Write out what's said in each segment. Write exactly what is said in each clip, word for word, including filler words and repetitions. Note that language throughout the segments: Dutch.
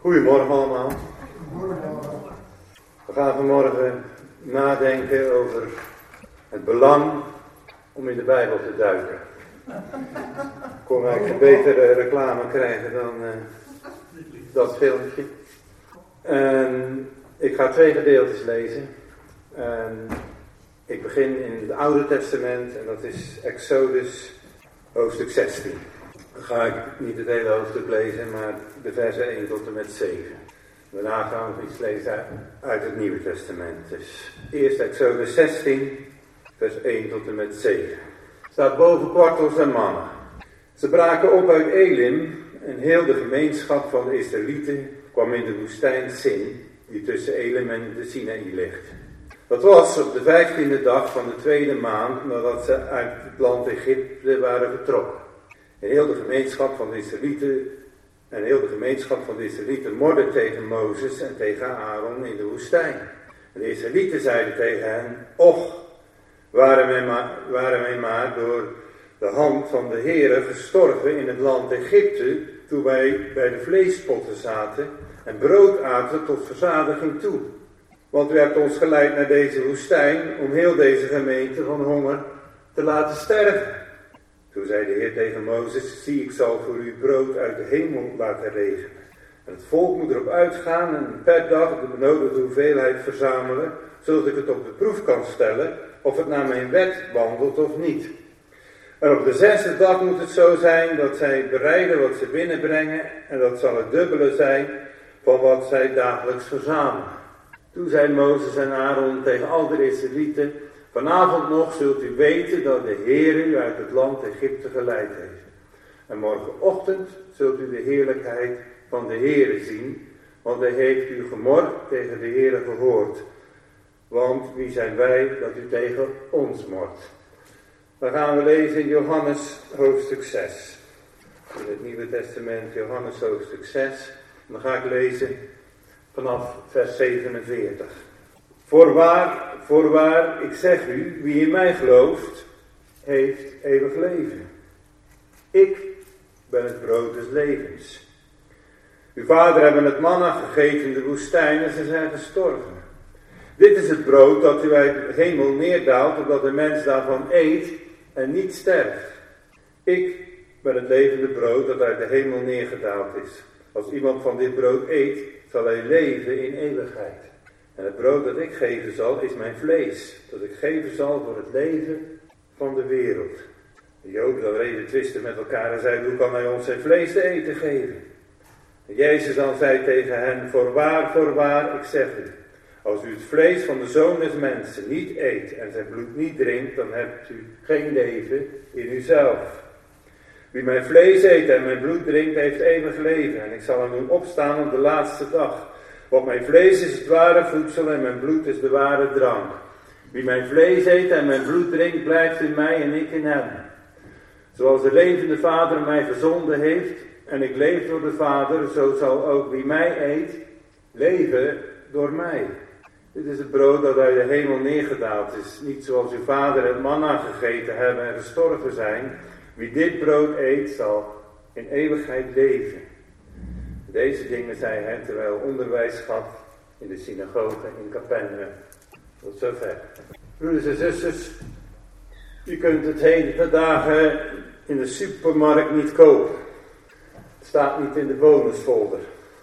Goedemorgen allemaal. We gaan vanmorgen nadenken over het belang om in de Bijbel te duiken. Ik kon eigenlijk een betere reclame krijgen dan uh, dat filmpje. En ik ga twee gedeeltes lezen. En ik begin in het Oude Testament en dat is Exodus hoofdstuk zestien. Dan ga ik niet het hele hoofdstuk lezen, maar de versen één tot en met zeven. Daarna gaan we iets lezen uit het Nieuwe Testament. Dus eerst Exodus zestien, vers één tot en met zeven. Staat boven kwartels en mannen. Ze braken op uit Elim en heel de gemeenschap van de Israëlieten kwam in de woestijn Sin, die tussen Elim en de Sinaï ligt. Dat was op de vijftiende dag van de tweede maand nadat ze uit het land Egypte waren vertrokken. En heel de gemeenschap van de Israëlieten en heel de gemeenschap van de Israëlieten morde tegen Mozes en tegen Aaron in de woestijn. En de Israëlieten zeiden tegen hen: Och, waren wij maar, waren wij maar door de hand van de Heere gestorven in het land Egypte, toen wij bij de vleespotten zaten en brood aten tot verzadiging toe. Want u hebt ons geleid naar deze woestijn om heel deze gemeente van honger te laten sterven. Toen zei de Heer tegen Mozes: Zie, ik zal voor u brood uit de hemel laten regenen. En het volk moet erop uitgaan en per dag de benodigde hoeveelheid verzamelen, zodat ik het op de proef kan stellen of het naar mijn wet wandelt of niet. En op de zesde dag moet het zo zijn dat zij bereiden wat ze binnenbrengen en dat zal het dubbele zijn van wat zij dagelijks verzamelen. Toen zei Mozes en Aaron tegen al de Israëlieten: Vanavond nog zult u weten dat de Heer u uit het land Egypte geleid heeft. En morgenochtend zult u de heerlijkheid van de Heer zien, want hij heeft u gemord tegen de Heer gehoord. Want wie zijn wij dat u tegen ons mordt? Dan gaan we lezen in Johannes hoofdstuk zes. In het Nieuwe Testament Johannes hoofdstuk zes. Dan ga ik lezen vanaf vers zevenenveertig. Voorwaar, voorwaar, ik zeg u, wie in mij gelooft, heeft eeuwig leven. Ik ben het brood des levens. Uw vader hebben het manna gegeten in de woestijn en ze zijn gestorven. Dit is het brood dat u uit de hemel neerdaalt, opdat de mens daarvan eet en niet sterft. Ik ben het levende brood dat uit de hemel neergedaald is. Als iemand van dit brood eet, zal hij leven in eeuwigheid. En het brood dat ik geven zal, is mijn vlees, dat ik geven zal voor het leven van de wereld. De Joden dan reden twisten met elkaar en zeiden: Hoe kan hij ons zijn vlees te eten geven? En Jezus dan zei tegen hen: Voorwaar, voorwaar, ik zeg u, als u het vlees van de Zoon des Mensen niet eet en zijn bloed niet drinkt, dan hebt u geen leven in uzelf. Wie mijn vlees eet en mijn bloed drinkt, heeft eeuwig leven. En ik zal hem doen opstaan op de laatste dag. Want mijn vlees is het ware voedsel en mijn bloed is de ware drank. Wie mijn vlees eet en mijn bloed drinkt, blijft in mij en ik in hem. Zoals de levende Vader mij verzonden heeft en ik leef door de Vader, zo zal ook wie mij eet, leven door mij. Dit is het brood dat uit de hemel neergedaald is. Niet zoals uw vader het manna gegeten hebben en gestorven zijn. Wie dit brood eet, zal in eeuwigheid leven. Deze dingen zei hij terwijl onderwijs gaf in de synagoge in Capernaum. Tot zover. Broeders en zusters, u kunt het heden dagen in de supermarkt niet kopen. Het staat niet in de bonusfolder.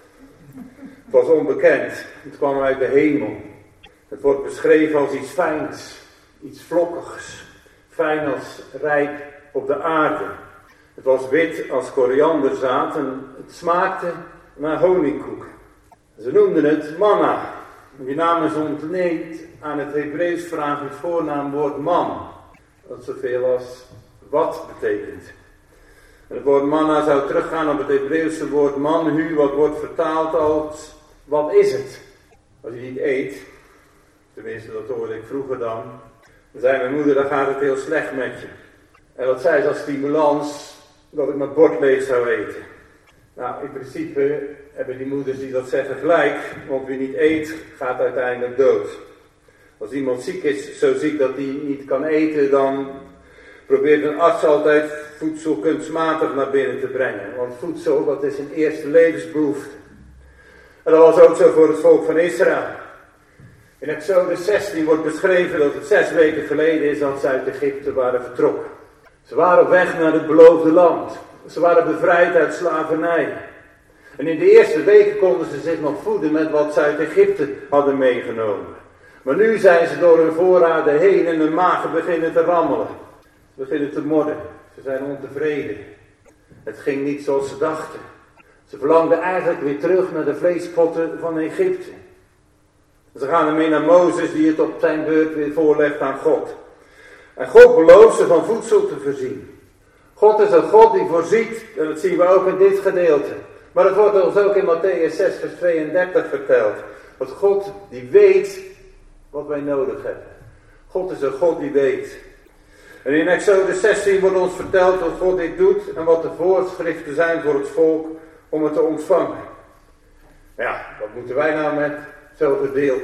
Het was onbekend. Het kwam uit de hemel. Het wordt beschreven als iets fijns, iets vlokkigs, fijn als rijp op de aarde. Het was wit als korianderzaad en het smaakte naar honingkoek. Ze noemden het manna. Die naam is ontleend aan het Hebreeuws vragend voornaamwoord man, dat zoveel als wat betekent. En het woord manna zou teruggaan op het Hebreeuwse woord manhu, wat wordt vertaald als wat is het? Als je niet eet, tenminste dat hoorde ik vroeger dan, dan zei mijn moeder: dan gaat het heel slecht met je. En dat zei ze als stimulans dat ik mijn bord leeg zou eten. Nou, in principe hebben die moeders die dat zeggen gelijk, want wie niet eet, gaat uiteindelijk dood. Als iemand ziek is, zo ziek dat hij niet kan eten, dan probeert een arts altijd voedsel kunstmatig naar binnen te brengen. Want voedsel, dat is een eerste levensbehoefte. En dat was ook zo voor het volk van Israël. In Exodus zestien wordt beschreven dat het zes weken geleden is dat ze uit Egypte waren vertrokken. Ze waren op weg naar het beloofde land. Ze waren bevrijd uit slavernij. En in de eerste weken konden ze zich nog voeden met wat ze uit Egypte hadden meegenomen. Maar nu zijn ze door hun voorraden heen en hun magen beginnen te rammelen. Ze beginnen te morden. Ze zijn ontevreden. Het ging niet zoals ze dachten. Ze verlangden eigenlijk weer terug naar de vleespotten van Egypte. Ze gaan ermee naar Mozes die het op zijn beurt weer voorlegt aan God. En God belooft ze van voedsel te voorzien. God is een God die voorziet, en dat zien we ook in dit gedeelte. Maar het wordt ons ook in Mattheüs zes vers tweeëndertig verteld. Dat God die weet wat wij nodig hebben. God is een God die weet. En in Exodus zestien wordt ons verteld dat God dit doet en wat de voorschriften zijn voor het volk om het te ontvangen. Ja, wat moeten wij nou met zo'n gedeelte?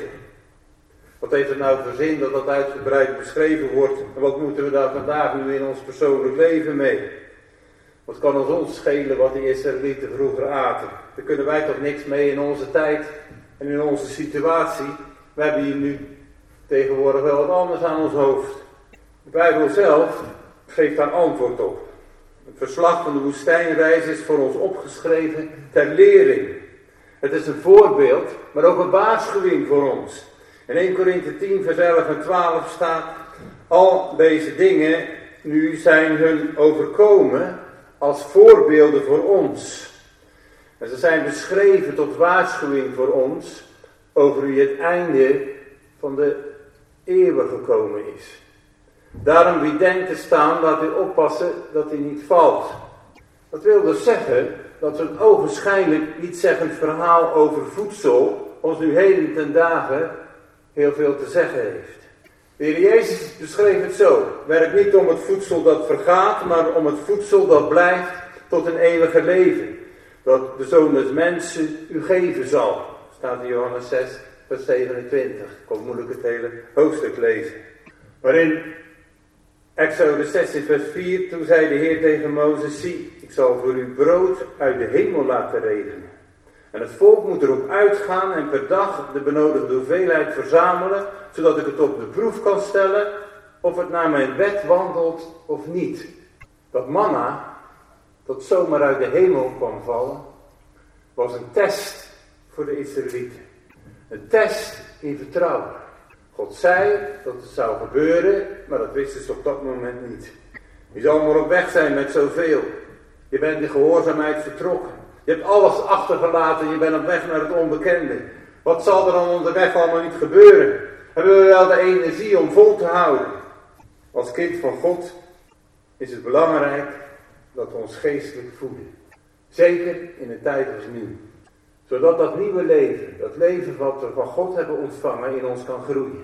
Wat heeft het nou voor zin dat dat uitgebreid beschreven wordt? En wat moeten we daar vandaag nu in ons persoonlijk leven mee? Wat kan ons ons schelen wat die Israëlieten vroeger aten? Daar kunnen wij toch niks mee in onze tijd en in onze situatie. We hebben hier nu tegenwoordig wel wat anders aan ons hoofd. De Bijbel zelf geeft daar antwoord op. Het verslag van de woestijnreis is voor ons opgeschreven ter lering. Het is een voorbeeld, maar ook een waarschuwing voor ons. In eerste Korinthe tien vers elf en twaalf staat: al deze dingen nu zijn hun overkomen als voorbeelden voor ons. En ze zijn beschreven tot waarschuwing voor ons over wie het einde van de eeuwen gekomen is. Daarom wie denkt te staan, laat u oppassen dat hij niet valt. Dat wil dus zeggen dat zo'n ogenschijnlijk niet zeggend verhaal over voedsel ons nu heden ten dagen heel veel te zeggen heeft. De Heer Jezus beschreef het zo: werk niet om het voedsel dat vergaat, maar om het voedsel dat blijft tot een eeuwige leven, dat de Zoon des Mensen u geven zal. Staat in Johannes zes vers zevenentwintig. Ik kon moeilijk het hele hoofdstuk lezen. Maar in Exodus zestien vers vier, toen zei de Heer tegen Mozes: zie, ik zal voor u brood uit de hemel laten regenen. En het volk moet erop uitgaan en per dag de benodigde hoeveelheid verzamelen, zodat ik het op de proef kan stellen of het naar mijn wet wandelt of niet. Dat manna, dat zomaar uit de hemel kwam vallen, was een test voor de Israëlieten. Een test in vertrouwen. God zei dat het zou gebeuren, maar dat wisten ze op dat moment niet. Je zal maar op weg zijn met zoveel. Je bent in gehoorzaamheid vertrokken. Je hebt alles achtergelaten, je bent op weg naar het onbekende. Wat zal er dan onderweg allemaal niet gebeuren? Hebben we wel de energie om vol te houden? Als kind van God is het belangrijk dat we ons geestelijk voeden. Zeker in een tijd als nu. Zodat dat nieuwe leven, dat leven wat we van God hebben ontvangen, in ons kan groeien.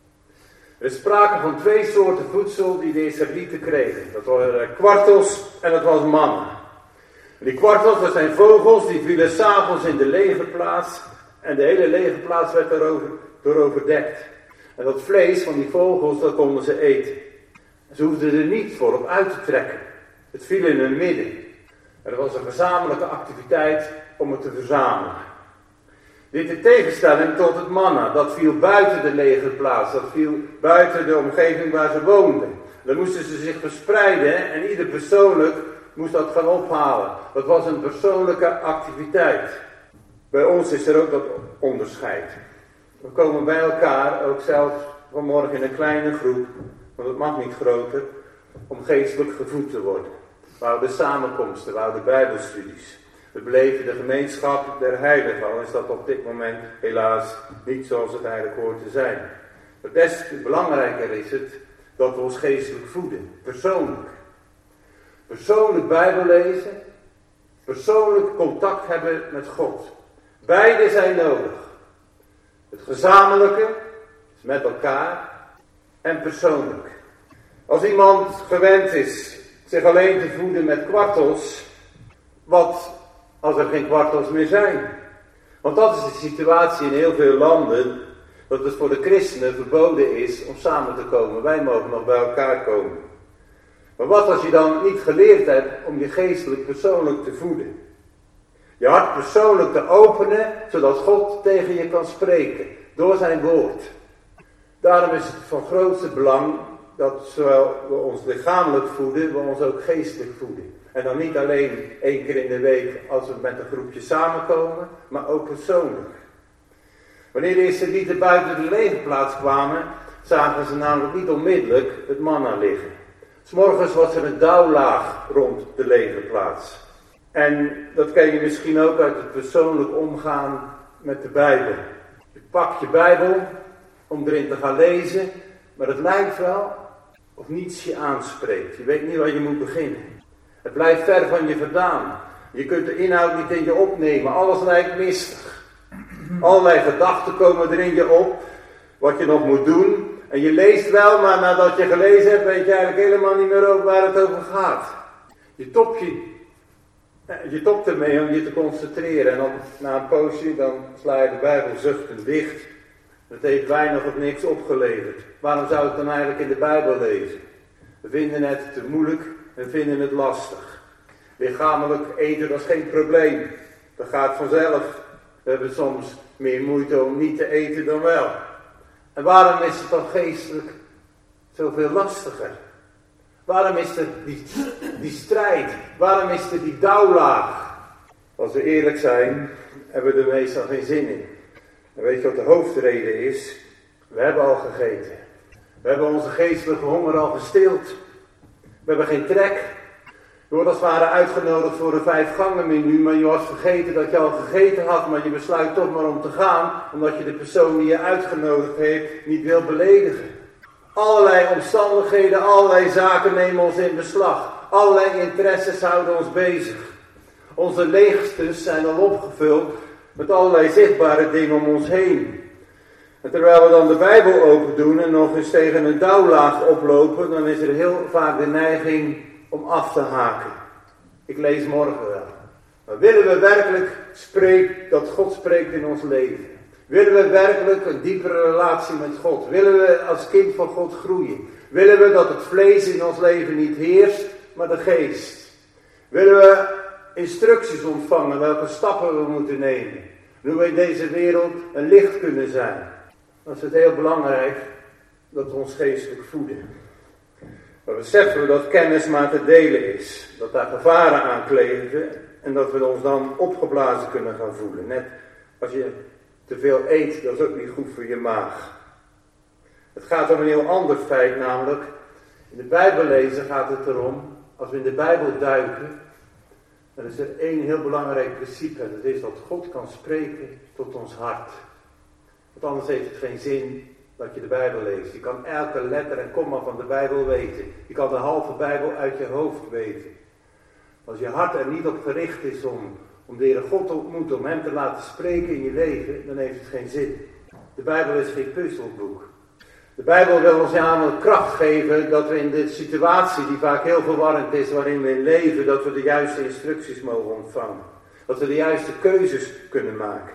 Er is sprake van twee soorten voedsel die de Israëlieten kregen. Dat waren kwartels en dat was manna. Die kwartels, dat zijn vogels, die vielen s'avonds in de legerplaats. En de hele legerplaats werd daarover, door overdekt. En dat vlees van die vogels, dat konden ze eten. Ze hoefden er niet voor op uit te trekken. Het viel in hun midden. En dat was een gezamenlijke activiteit om het te verzamelen. Dit in tegenstelling tot het manna. Dat viel buiten de legerplaats. Dat viel buiten de omgeving waar ze woonden. Dan moesten ze zich verspreiden en ieder persoonlijk moest dat gaan ophalen. Dat was een persoonlijke activiteit. Bij ons is er ook dat onderscheid. We komen bij elkaar, ook zelfs vanmorgen in een kleine groep, want het mag niet groter, om geestelijk gevoed te worden. We houden samenkomsten, we houden bijbelstudies. We beleven de gemeenschap der heiligen, al is dat op dit moment helaas niet zoals het eigenlijk hoort te zijn. Maar des te belangrijker is het dat we ons geestelijk voeden, persoonlijk. Persoonlijk Bijbel lezen, persoonlijk contact hebben met God. Beide zijn nodig. Het gezamenlijke is met elkaar en persoonlijk. Als iemand gewend is zich alleen te voeden met kwartels, wat als er geen kwartels meer zijn? Want dat is de situatie in heel veel landen, dat het voor de christenen verboden is om samen te komen. Wij mogen nog bij elkaar komen. Maar wat als je dan niet geleerd hebt om je geestelijk persoonlijk te voeden? Je hart persoonlijk te openen, zodat God tegen je kan spreken. Door zijn woord. Daarom is het van grootste belang dat zowel we ons lichamelijk voeden, we ons ook geestelijk voeden. En dan niet alleen één keer in de week als we met een groepje samenkomen, maar ook persoonlijk. Wanneer de Israëlieten buiten de legerplaats kwamen, zagen ze namelijk niet onmiddellijk het manna liggen. 'S Morgens was er een dauwlaag rond de legerplaats. En dat ken je misschien ook uit het persoonlijk omgaan met de Bijbel. Je pakt je Bijbel om erin te gaan lezen, maar het lijkt wel of niets je aanspreekt. Je weet niet waar je moet beginnen. Het blijft ver van je vandaan. Je kunt de inhoud niet in je opnemen. Alles lijkt mistig. Allerlei gedachten komen er in je op, wat je nog moet doen. En je leest wel, maar nadat je gelezen hebt, weet je eigenlijk helemaal niet meer over waar het over gaat. Je topt je, je topt ermee om je te concentreren. En dan na een poosje, dan sla je de Bijbel zuchtend dicht. Het heeft weinig of niks opgeleverd. Waarom zou ik dan eigenlijk in de Bijbel lezen? We vinden het te moeilijk en vinden het lastig. Lichamelijk eten, dat is geen probleem. Dat gaat vanzelf. We hebben soms meer moeite om niet te eten dan wel. En waarom is het dan geestelijk zoveel lastiger? Waarom is er die, die strijd? Waarom is er die dauwlaag? Als we eerlijk zijn, hebben we er meestal geen zin in. En weet je wat de hoofdreden is? We hebben al gegeten. We hebben onze geestelijke honger al gestild. We hebben geen trek. Je wordt als het ware uitgenodigd voor een vijf gangen menu, maar je was vergeten dat je al gegeten had, maar je besluit toch maar om te gaan, omdat je de persoon die je uitgenodigd heeft niet wil beledigen. Allerlei omstandigheden, allerlei zaken nemen ons in beslag. Allerlei interesses houden ons bezig. Onze leegstes zijn al opgevuld met allerlei zichtbare dingen om ons heen. En terwijl we dan de Bijbel open doen en nog eens tegen een dauwlaag oplopen, dan is er heel vaak de neiging om af te haken. Ik lees morgen wel. Maar willen we werkelijk spreken, dat God spreekt in ons leven? Willen we werkelijk een diepere relatie met God? Willen we als kind van God groeien? Willen we dat het vlees in ons leven niet heerst, maar de geest? Willen we instructies ontvangen welke stappen we moeten nemen? Hoe we in deze wereld een licht kunnen zijn? Dan is het heel belangrijk dat we ons geestelijk voeden. Maar beseffen we dat kennis maar te delen is. Dat daar gevaren aan kleven. En dat we ons dan opgeblazen kunnen gaan voelen. Net als je te veel eet, dat is ook niet goed voor je maag. Het gaat om een heel ander feit, namelijk in de Bijbel lezen gaat het erom, als we in de Bijbel duiken, dan is er één heel belangrijk principe. En dat is dat God kan spreken tot ons hart. Want anders heeft het geen zin dat je de Bijbel leest. Je kan elke letter en komma van de Bijbel weten. Je kan de halve Bijbel uit je hoofd weten. Als je hart er niet op gericht is om, om de Heere God te ontmoeten, om hem te laten spreken in je leven, dan heeft het geen zin. De Bijbel is geen puzzelboek. De Bijbel wil ons namelijk kracht geven dat we in de situatie die vaak heel verwarrend is waarin we in leven, dat we de juiste instructies mogen ontvangen. Dat we de juiste keuzes kunnen maken.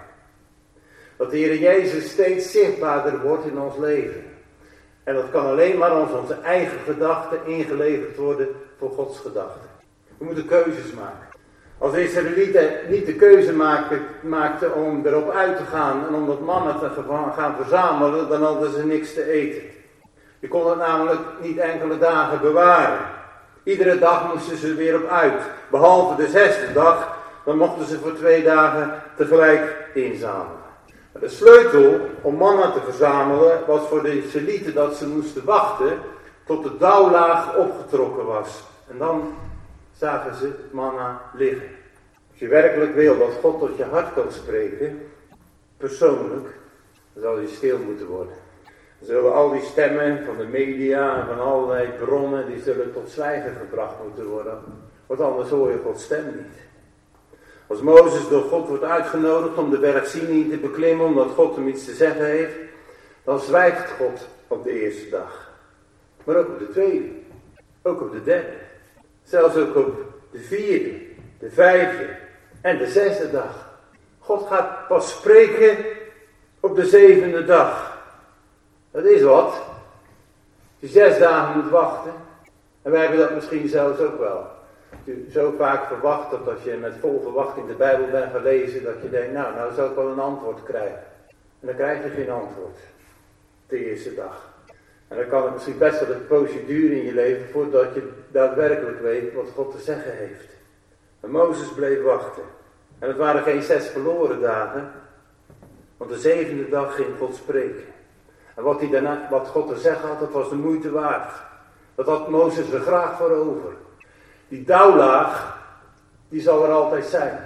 Dat de Heer Jezus steeds zichtbaarder wordt in ons leven. En dat kan alleen maar als onze eigen gedachten ingeleverd worden voor Gods gedachten. We moeten keuzes maken. Als de Israëlieten niet de keuze maakten, maakten om erop uit te gaan en om dat manna te gaan verzamelen, dan hadden ze niks te eten. Je kon het namelijk niet enkele dagen bewaren. Iedere dag moesten ze er weer op uit. Behalve de zesde dag, dan mochten ze voor twee dagen tegelijk inzamelen. De sleutel om manna te verzamelen was voor de Israëlieten dat ze moesten wachten tot de dauwlaag opgetrokken was. En dan zagen ze het manna liggen. Als je werkelijk wil dat God tot je hart kan spreken, persoonlijk, dan zal je stil moeten worden. Dan zullen al die stemmen van de media en van allerlei bronnen, die zullen tot zwijgen gebracht moeten worden. Want anders hoor je Gods stem niet. Als Mozes door God wordt uitgenodigd om de berg Sinai te beklimmen, omdat God hem iets te zeggen heeft, dan zwijgt God op de eerste dag. Maar ook op de tweede, ook op de derde, zelfs ook op de vierde, de vijfde en de zesde dag. God gaat pas spreken op de zevende dag. Dat is wat. Als je zes dagen moet wachten, en wij hebben dat misschien zelfs ook wel. je zo vaak verwacht dat als je met vol verwachting de Bijbel bent gelezen, dat je denkt, nou, nou zou ik wel een antwoord krijgen. En dan krijg je geen antwoord. De eerste dag. En dan kan het misschien best wel een poosje duren in je leven voordat je daadwerkelijk weet wat God te zeggen heeft. En Mozes bleef wachten. En het waren geen zes verloren dagen. Want de zevende dag ging God spreken. En wat, hij daarna, wat God te zeggen had, dat was de moeite waard. Dat had Mozes er graag voor over. Die dauwlaag, die zal er altijd zijn.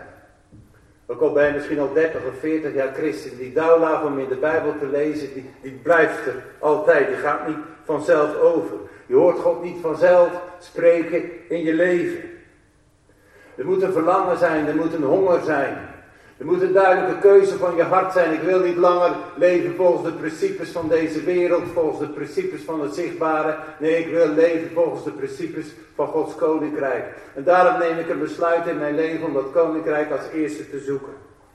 Ook al ben je misschien al dertig of veertig jaar christen, die dauwlaag om in de Bijbel te lezen, die, die blijft er altijd. Die gaat niet vanzelf over. Je hoort God niet vanzelf spreken in je leven. Er moet een verlangen zijn, er moet een honger zijn. Er moet een duidelijke keuze van je hart zijn. Ik wil niet langer leven volgens de principes van deze wereld, volgens de principes van het zichtbare. Nee, ik wil leven volgens de principes van Gods koninkrijk. En daarom neem ik een besluit in mijn leven om dat koninkrijk als eerste te zoeken.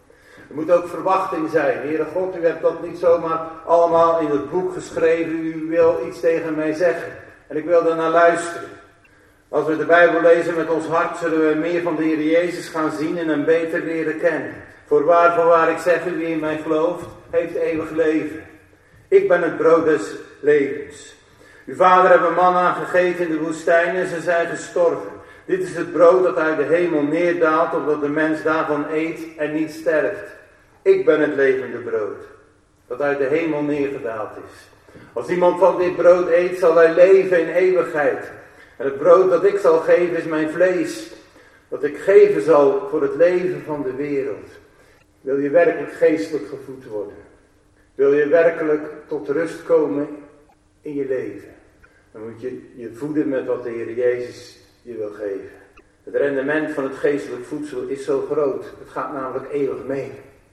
Er moet ook verwachting zijn. Heere God, u hebt dat niet zomaar allemaal in het boek geschreven. U wil iets tegen mij zeggen. En ik wil daarnaar luisteren. Als we de Bijbel lezen met ons hart, zullen we meer van de Heer Jezus gaan zien en hem beter leren kennen. Voorwaar, voorwaar, ik zeg u, wie in mij gelooft, heeft eeuwig leven. Ik ben het brood des levens. Uw vader heeft een manna gegeten in de woestijn en ze zijn gestorven. Dit is het brood dat uit de hemel neerdaalt, opdat de mens daarvan eet en niet sterft. Ik ben het levende brood, dat uit de hemel neergedaald is. Als iemand van dit brood eet, zal hij leven in eeuwigheid. En het brood dat ik zal geven is mijn vlees, dat ik geven zal voor het leven van de wereld. Wil je werkelijk geestelijk gevoed worden? Wil je werkelijk tot rust komen in je leven? Dan moet je je voeden met wat de Heer Jezus je wil geven. Het rendement van het geestelijk voedsel is zo groot. Het gaat namelijk eeuwig mee.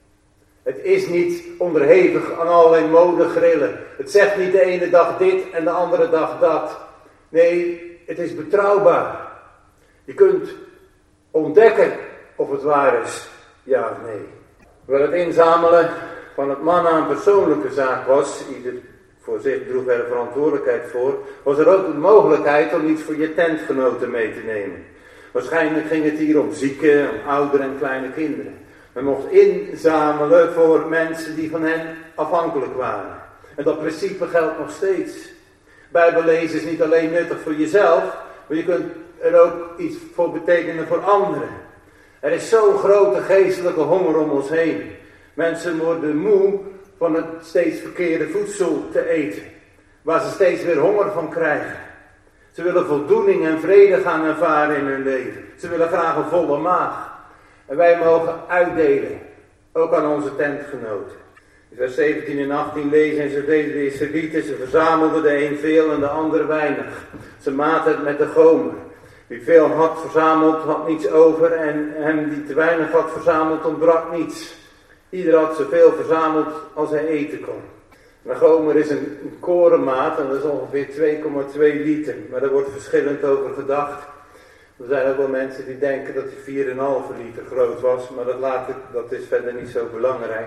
Het is niet onderhevig aan allerlei modegrillen. Het zegt niet de ene dag dit en de andere dag dat. Nee, het is betrouwbaar. Je kunt ontdekken of het waar is, ja of nee. Waar het inzamelen van het manna een persoonlijke zaak was, ieder voor zich droeg er verantwoordelijkheid voor, was er ook de mogelijkheid om iets voor je tentgenoten mee te nemen. Waarschijnlijk ging het hier om zieken, om ouderen en kleine kinderen. Men mocht inzamelen voor mensen die van hen afhankelijk waren. En dat principe geldt nog steeds. Bijbellezen is niet alleen nuttig voor jezelf, maar je kunt er ook iets voor betekenen voor anderen. Er is zo'n grote geestelijke honger om ons heen. Mensen worden moe van het steeds verkeerde voedsel te eten, waar ze steeds weer honger van krijgen. Ze willen voldoening en vrede gaan ervaren in hun leven. Ze willen graag een volle maag. En wij mogen uitdelen, ook aan onze tentgenoten. In vers zeventien en achttien lezen en ze deden de Israëlieten, ze verzamelden de een veel en de ander weinig. Ze maten het met de gomer. Wie veel had verzameld, had niets over en hem die te weinig had verzameld, ontbrak niets. Ieder had zoveel verzameld als hij eten kon. Een gomer is een, een korenmaat en dat is ongeveer twee komma twee liter. Maar daar wordt verschillend over gedacht. Er zijn ook wel mensen die denken dat hij vier komma vijf liter groot was, maar dat, laat ik, dat is verder niet zo belangrijk.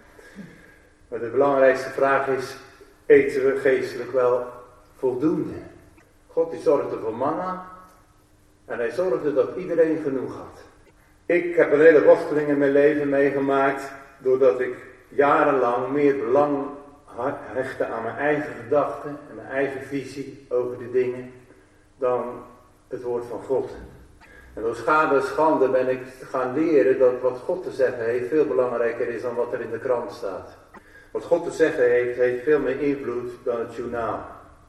Maar de belangrijkste vraag is, eten we geestelijk wel voldoende? God die zorgde voor manna en hij zorgde dat iedereen genoeg had. Ik heb een hele worsteling in mijn leven meegemaakt, doordat ik jarenlang meer belang hechtte aan mijn eigen gedachten en mijn eigen visie over de dingen, dan het woord van God. En door schade en schande ben ik gaan leren dat wat God te zeggen heeft veel belangrijker is dan wat er in de krant staat. Wat God te zeggen heeft, heeft veel meer invloed dan het journaal.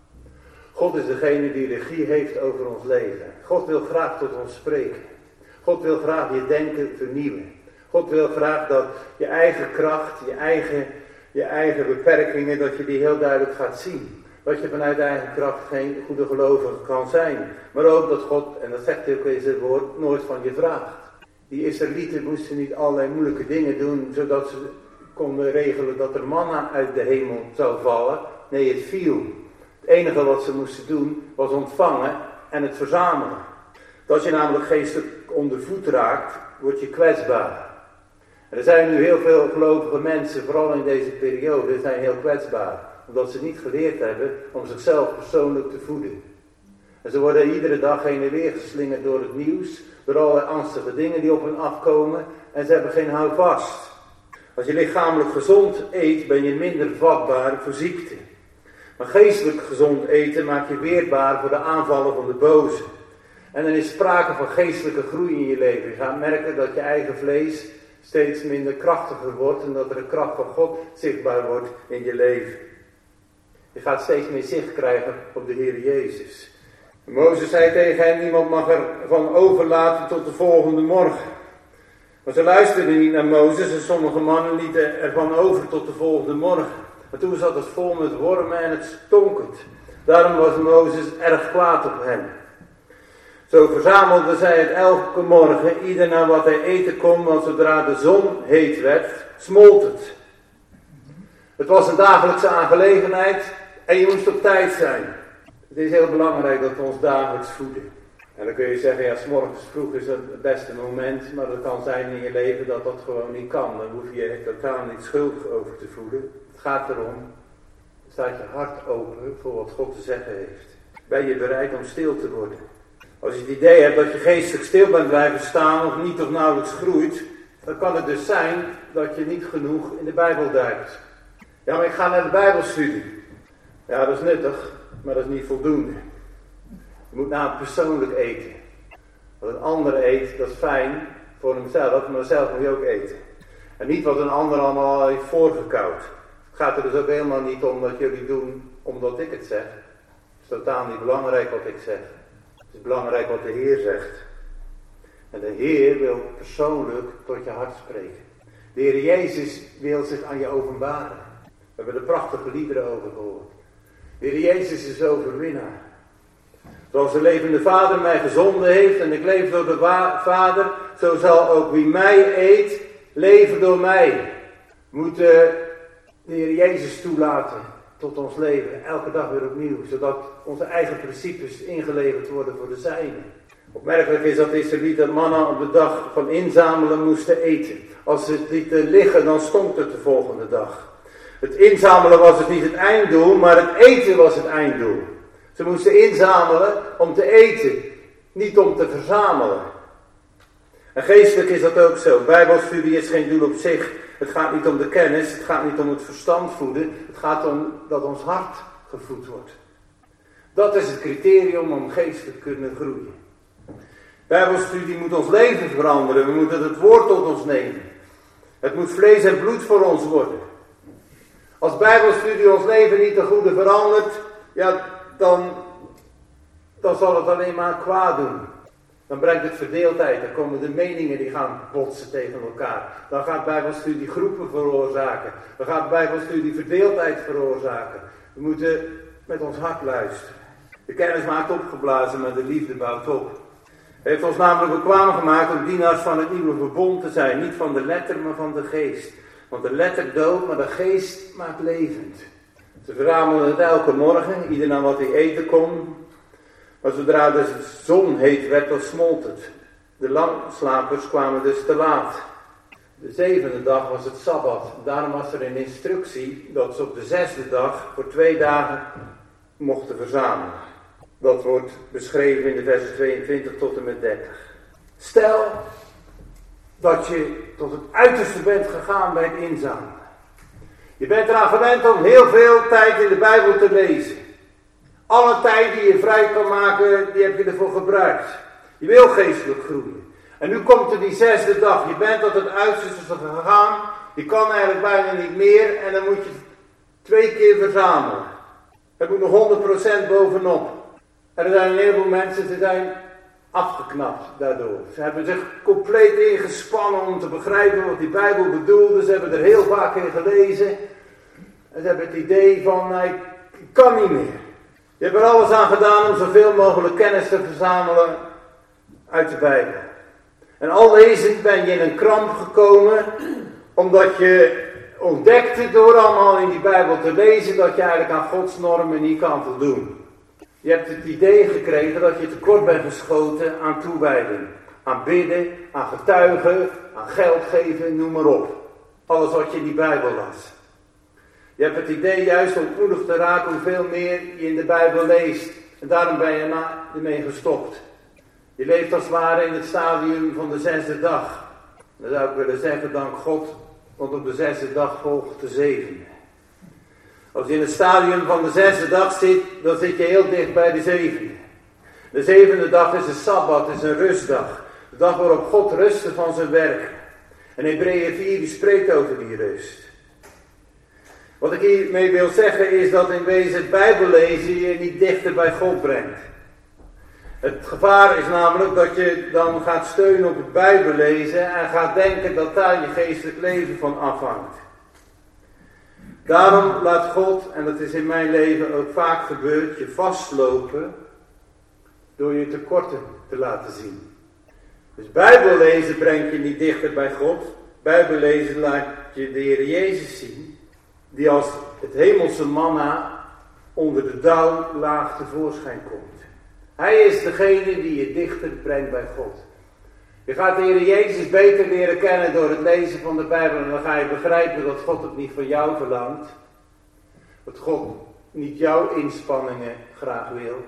God is degene die regie heeft over ons leven. God wil graag tot ons spreken. God wil graag je denken vernieuwen. God wil graag dat je eigen kracht, je eigen, je eigen beperkingen, dat je die heel duidelijk gaat zien. Dat je vanuit eigen kracht geen goede gelovige kan zijn. Maar ook dat God, en dat zegt hij ook in zijn woord, nooit van je vraagt. Die Israëlieten moesten niet allerlei moeilijke dingen doen, zodat ze konden regelen dat er manna uit de hemel zou vallen. Nee, het viel. Het enige wat ze moesten doen, was ontvangen en het verzamelen. Als je namelijk geestelijk onder voet raakt, word je kwetsbaar. En er zijn nu heel veel gelovige mensen, vooral in deze periode, zijn heel kwetsbaar. Omdat ze niet geleerd hebben om zichzelf persoonlijk te voeden. En ze worden iedere dag heen en weer geslingerd door het nieuws, door allerlei angstige dingen die op hen afkomen. En ze hebben geen houvast. Als je lichamelijk gezond eet, ben je minder vatbaar voor ziekte. Maar geestelijk gezond eten maakt je weerbaar voor de aanvallen van de boze. En dan is sprake van geestelijke groei in je leven. Je gaat merken dat je eigen vlees steeds minder krachtiger wordt en dat er een kracht van God zichtbaar wordt in je leven. Je gaat steeds meer zicht krijgen op de Heer Jezus. Mozes zei tegen hen, niemand mag ervan overlaten tot de volgende morgen. Maar ze luisterden niet naar Mozes en sommige mannen lieten ervan over tot de volgende morgen. Maar toen zat het vol met wormen en het stonk het. Daarom was Mozes erg kwaad op hen. Zo verzamelden zij het elke morgen, ieder naar wat hij eten kon, want zodra de zon heet werd, smolt het. Het was een dagelijkse aangelegenheid en je moest op tijd zijn. Het is heel belangrijk dat we ons dagelijks voeden. En dan kun je zeggen, ja, 's morgens vroeg is het beste moment, maar dat kan zijn in je leven dat dat gewoon niet kan. Dan hoef je je totaal niet schuldig over te voelen. Het gaat erom, staat je hart open voor wat God te zeggen heeft. Ben je bereid om stil te worden? Als je het idee hebt dat je geestelijk stil bent blijven staan of niet of nauwelijks groeit, dan kan het dus zijn dat je niet genoeg in de Bijbel duikt. Ja, maar ik ga naar de Bijbelstudie. Ja, dat is nuttig, maar dat is niet voldoende. Je moet namelijk persoonlijk eten. Wat een ander eet, dat is fijn voor hemzelf, maar zelf moet je ook eten. En niet wat een ander allemaal heeft voorgekauwd. Het gaat er dus ook helemaal niet om dat jullie doen omdat ik het zeg. Het is totaal niet belangrijk wat ik zeg. Het is belangrijk wat de Heer zegt. En de Heer wil persoonlijk tot je hart spreken. De Heer Jezus wil zich aan je openbaren. We hebben er prachtige liederen over gehoord. De Heer Jezus is overwinnaar. Zoals de levende Vader mij gezonden heeft en ik leef door de wa- Vader, zo zal ook wie mij eet, leven door mij. We moeten de Heer Jezus toelaten tot ons leven, elke dag weer opnieuw, zodat onze eigen principes ingeleverd worden voor de zijnen. Opmerkelijk is dat de Israëlieten mannen op de dag van inzamelen moesten eten. Als ze het lieten liggen, dan stonk het de volgende dag. Het inzamelen was het niet het einddoel, maar het eten was het einddoel. Ze moesten inzamelen om te eten, niet om te verzamelen. En geestelijk is dat ook zo. Bijbelstudie is geen doel op zich. Het gaat niet om de kennis, het gaat niet om het verstand voeden. Het gaat om dat ons hart gevoed wordt. Dat is het criterium om geestelijk te kunnen groeien. Bijbelstudie moet ons leven veranderen. We moeten het woord tot ons nemen. Het moet vlees en bloed voor ons worden. Als Bijbelstudie ons leven niet ten goede verandert, ja, dan, dan zal het alleen maar kwaad doen. Dan brengt het verdeeldheid, dan komen de meningen die gaan botsen tegen elkaar. Dan gaat Bijbelstudie groepen veroorzaken. Dan gaat Bijbelstudie verdeeldheid veroorzaken. We moeten met ons hart luisteren. De kennis maakt opgeblazen, maar de liefde bouwt op. Hij heeft ons namelijk bekwaam gemaakt om dienaars van het nieuwe verbond te zijn. Niet van de letter, maar van de geest. Want de letter doodt, maar de geest maakt levend. Ze verzamelden het elke morgen, ieder naar wat hij eten kon. Maar zodra de zon heet werd, dan smolt het. De langslapers kwamen dus te laat. De zevende dag was het Sabbat. Daarom was er een instructie dat ze op de zesde dag voor twee dagen mochten verzamelen. Dat wordt beschreven in de versen tweeëntwintig tot en met dertig. Stel dat je tot het uiterste bent gegaan bij het inzamelen. Je bent eraan gewend om heel veel tijd in de Bijbel te lezen. Alle tijd die je vrij kan maken, die heb je ervoor gebruikt. Je wil geestelijk groeien. En nu komt er die zesde dag. Je bent tot het uiterste gegaan. Je kan eigenlijk bijna niet meer. En dan moet je twee keer verzamelen. Het moet nog honderd procent bovenop. En er zijn een heleboel mensen die zijn afgeknapt daardoor. Ze hebben zich compleet ingespannen om te begrijpen wat die Bijbel bedoelde. Ze hebben er heel vaak in gelezen. En ze hebben het idee van, nou, ik kan niet meer. Je hebt er alles aan gedaan om zoveel mogelijk kennis te verzamelen uit de Bijbel. En al lezend ben je in een kramp gekomen, omdat je ontdekte door allemaal in die Bijbel te lezen, dat je eigenlijk aan Gods normen niet kan voldoen. Je hebt het idee gekregen dat je tekort bent geschoten aan toewijding, aan bidden, aan getuigen, aan geld geven, noem maar op. Alles wat je in die Bijbel las. Je hebt het idee juist ontmoedigd te raken hoeveel meer je in de Bijbel leest. En daarom ben je ermee gestopt. Je leeft als het ware in het stadium van de zesde dag. Dan zou ik willen zeggen, dank God, want op de zesde dag volgt de zevende. Als je in het stadium van de zesde dag zit, dan zit je heel dicht bij de zevende. De zevende dag is een sabbat, is een rustdag. De dag waarop God rustte van zijn werk. En Hebreeën vier die spreekt over die rust. Wat ik hiermee wil zeggen is dat in wezen het Bijbellezen je niet dichter bij God brengt. Het gevaar is namelijk dat je dan gaat steunen op het Bijbellezen en gaat denken dat daar je geestelijk leven van afhangt. Daarom laat God, en dat is in mijn leven ook vaak gebeurd, je vastlopen door je tekorten te laten zien. Dus Bijbellezen brengt je niet dichter bij God. Bijbellezen laat je de Heer Jezus zien, die als het hemelse manna onder de dauwlaag tevoorschijn komt. Hij is degene die je dichter brengt bij God. Je gaat de Heer Jezus beter leren kennen door het lezen van de Bijbel. En dan ga je begrijpen dat God het niet van jou verlangt. Dat God niet jouw inspanningen graag wil.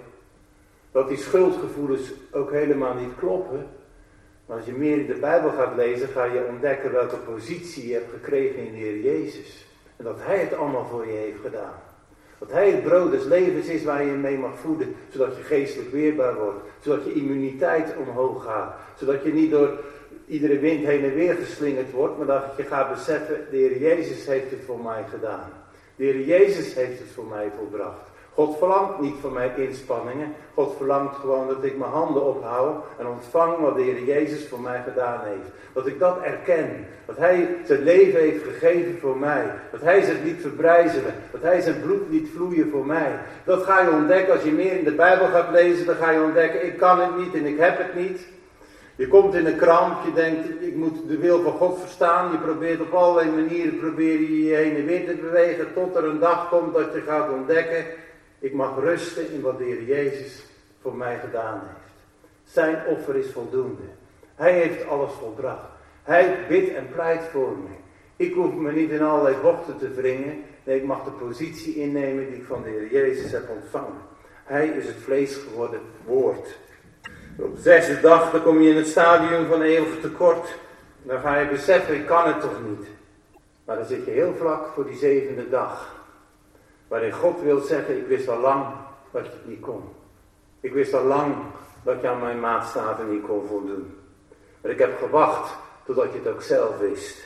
Dat die schuldgevoelens ook helemaal niet kloppen. Maar als je meer in de Bijbel gaat lezen, ga je ontdekken welke positie je hebt gekregen in de Heer Jezus. En dat Hij het allemaal voor je heeft gedaan. Dat Hij het brood des levens is waar je mee mag voeden, zodat je geestelijk weerbaar wordt. Zodat je immuniteit omhoog gaat. Zodat je niet door iedere wind heen en weer geslingerd wordt, maar dat je gaat beseffen, de Heer Jezus heeft het voor mij gedaan. De Heer Jezus heeft het voor mij volbracht. God verlangt niet van mijn inspanningen. God verlangt gewoon dat ik mijn handen ophoud en ontvang wat de Heer Jezus voor mij gedaan heeft. Dat ik dat erken. Dat Hij zijn leven heeft gegeven voor mij. Dat Hij zich liet verbrijzelen. Dat Hij zijn bloed liet vloeien voor mij. Dat ga je ontdekken als je meer in de Bijbel gaat lezen. Dan ga je ontdekken, ik kan het niet en ik heb het niet. Je komt in een kramp, je denkt, ik moet de wil van God verstaan. Je probeert op allerlei manieren probeer je, je heen en weer te bewegen. Tot er een dag komt dat je gaat ontdekken, ik mag rusten in wat de Heer Jezus voor mij gedaan heeft. Zijn offer is voldoende. Hij heeft alles volbracht. Hij bidt en pleit voor me. Ik hoef me niet in allerlei bochten te wringen. Nee, ik mag de positie innemen die ik van de Heer Jezus heb ontvangen. Hij is het vlees geworden woord. Op de zesde dag dan kom je in het stadium van eeuwig tekort. Dan ga je beseffen, ik kan het toch niet. Maar dan zit je heel vlak voor die zevende dag. Waarin God wil zeggen, ik wist al lang dat je het niet kon. Ik wist al lang dat je aan mijn maatstaven niet kon voldoen. Maar ik heb gewacht totdat je het ook zelf wist.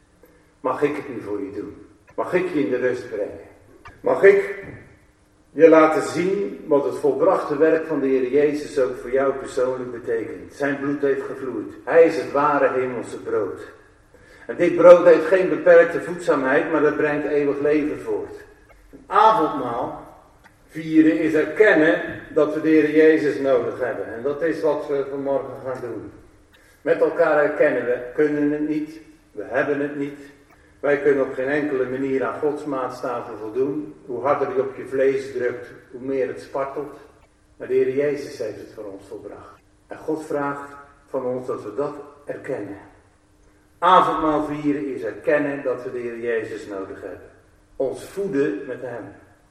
Mag ik het nu voor je doen? Mag ik je in de rust brengen? Mag ik je laten zien wat het volbrachte werk van de Heer Jezus ook voor jou persoonlijk betekent? Zijn bloed heeft gevloeid. Hij is het ware hemelse brood. En dit brood heeft geen beperkte voedzaamheid, maar dat brengt eeuwig leven voort. Een avondmaal vieren is erkennen dat we de Heer Jezus nodig hebben. En dat is wat we vanmorgen gaan doen. Met elkaar erkennen, we kunnen het niet, we hebben het niet. Wij kunnen op geen enkele manier aan Gods maatstaven voldoen. Hoe harder je op je vlees drukt, hoe meer het spartelt. Maar de Heer Jezus heeft het voor ons volbracht. En God vraagt van ons dat we dat erkennen. Avondmaal vieren is erkennen dat we de Heer Jezus nodig hebben. Ons voeden met Hem.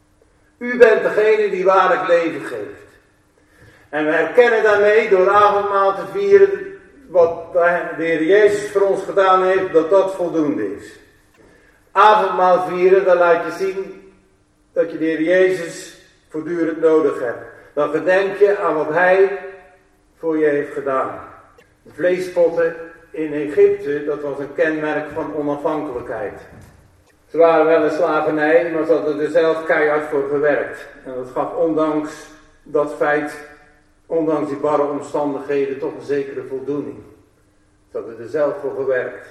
U bent degene die waarlijk leven geeft. En we erkennen daarmee door avondmaal te vieren wat de Heer Jezus voor ons gedaan heeft, dat dat voldoende is. Avondmaal vieren, dan laat je zien dat je de Heer Jezus voortdurend nodig hebt. Dan gedenk je aan wat Hij voor je heeft gedaan. De vleespotten in Egypte, dat was een kenmerk van onafhankelijkheid. Ze waren wel een slavernij, maar ze hadden er zelf keihard voor gewerkt. En dat gaf ondanks dat feit, ondanks die barre omstandigheden, toch een zekere voldoening. Ze hadden er zelf voor gewerkt.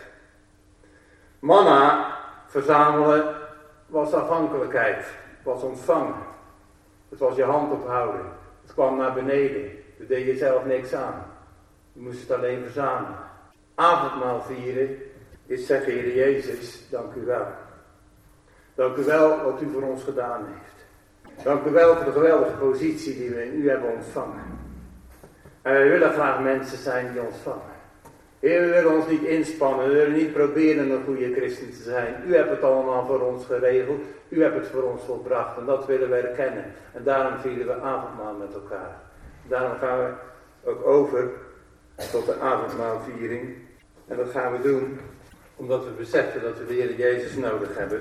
Manna verzamelen was afhankelijkheid, was ontvangen. Het was je hand ophouden. Het kwam naar beneden. Daar deed je zelf niks aan. Je moest het alleen verzamelen. Avondmaal vieren is zeggen, Heer Jezus, dank u wel. Dank u wel wat u voor ons gedaan heeft. Dank u wel voor de geweldige positie die we in u hebben ontvangen. En wij willen graag mensen zijn die ontvangen. Heer, we willen ons niet inspannen, we willen niet proberen een goede christen te zijn. U hebt het allemaal voor ons geregeld, u hebt het voor ons volbracht en dat willen we erkennen. En daarom vieren we avondmaal met elkaar. Daarom gaan we ook over tot de avondmaalviering. En dat gaan we doen omdat we beseffen dat we de Heer Jezus nodig hebben.